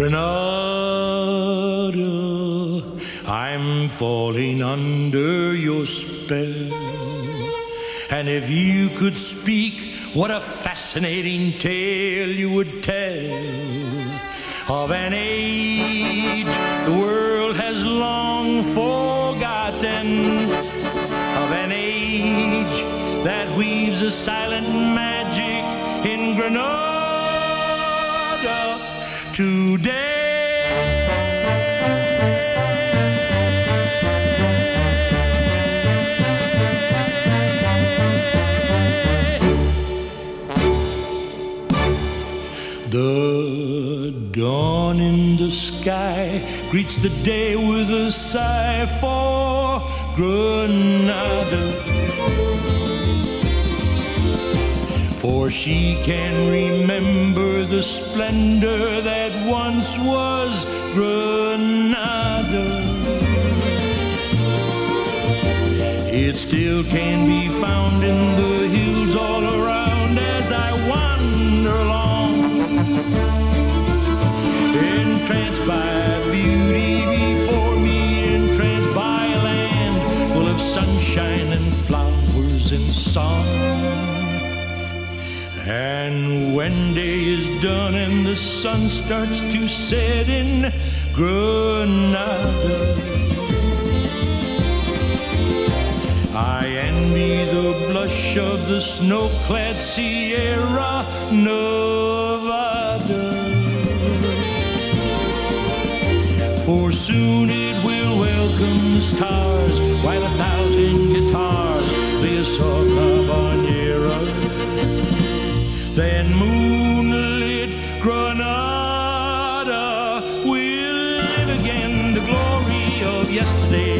Grenada, I'm falling under your spell. And if you could speak, what a fascinating tale you would tell of an age the world has long forgotten, of an age that weaves a silent magic in Grenada today. The dawn in the sky greets the day with a sigh for Grenada, for she can remember the splendor that once was Grenada. It still can be found in the hills all around as I wander along, entranced by beauty before me, entranced by a land full of sunshine and flowers and song. And when day is done and the sun starts to set in Grenada, I envy the blush of the snow-clad Sierra Nevada, for soon it will welcome the stars while 1,000 guitars play a soft habanera. Then moonlit Grenada will live again, the glory of yesterday